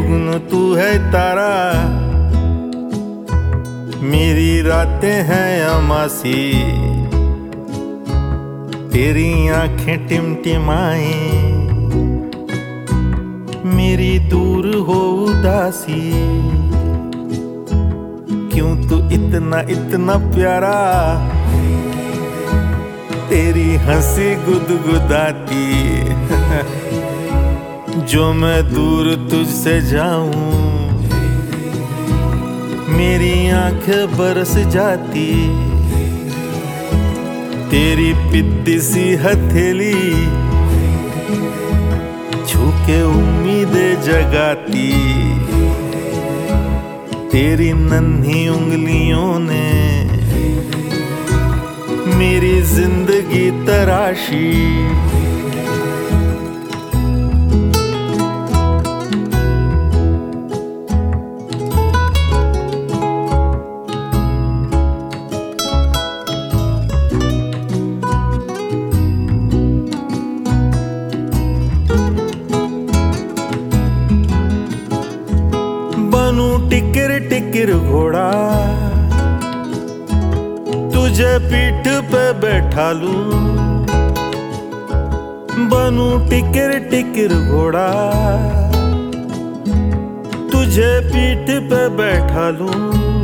जुगनू तू है तारा, मेरी रातें हैं अमासी, तेरी आंखें टिमटिमाए, मेरी दूर हो उदासी। क्यों तू इतना इतना प्यारा, तेरी हंसी गुदगुदाती। जो मैं दूर तुझसे जाऊं, मेरी आंखें बरस जाती। तेरी पिद्दी सी हथेली छू के उम्मीदें जगाती। तेरी नन्ही उंगलियों ने मेरी जिंदगी तराशी। बनूं टिकर टिकर घोड़ा, तुझे पीठ पे बैठा लूं। बनूं टिकर टिकर घोड़ा, तुझे पीठ पे बैठा लूं।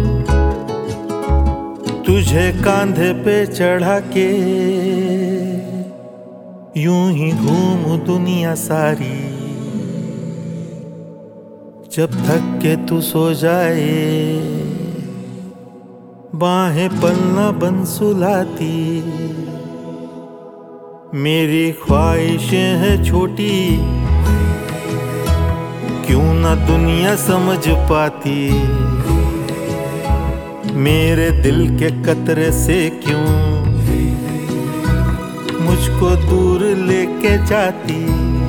तुझे कांधे पे चढ़ा के यूं ही घूमूं दुनिया सारी। जब थक के तू सो जाए, बाहें पलना बन सुलाती। मेरी ख्वाहिशें हैं छोटी, क्यों ना दुनिया समझ पाती। मेरे दिल के कतरे से क्यों मुझको दूर लेके जाती।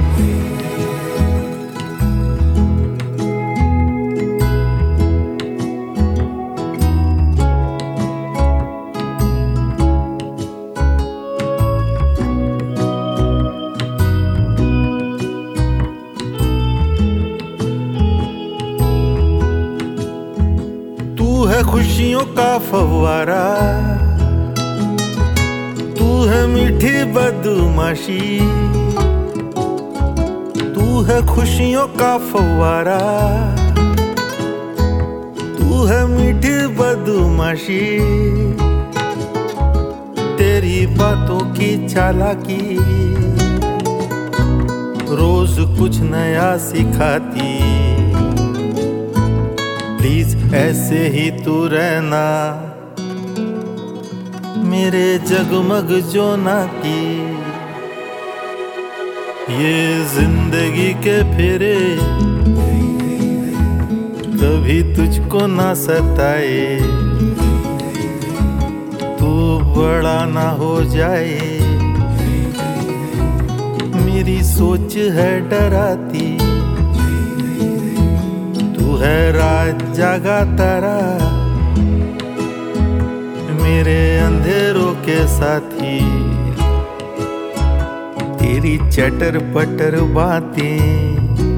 तू है खुशियों का फव्वारा, तू है मीठी बदमाशी। तू है खुशियों का फव्वारा, तू है मीठी बदमाशी। तेरी बातों की चालाकी रोज कुछ नया सिखाती। प्लीज ऐसे ही तू रहना, मेरे जगमग जोना की। ये जिंदगी के फेरे कभी तुझको ना सताए। तू बड़ा ना हो जाए, मेरी सोच है डराती। तू है रात जागा तारा, मेरे अंधेरों के साथी। तेरी चटर पटर बातें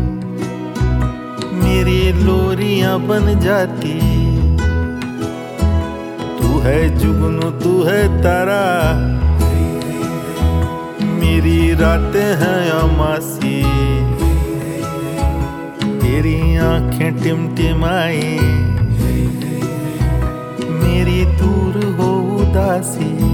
मेरी लोरियां बन जाती। तू है जुगनू तू है तारा, मेरी रातें हैं अमासी। तेरी आंखें टिमटिमाई, मेरी दूर हो उदासी।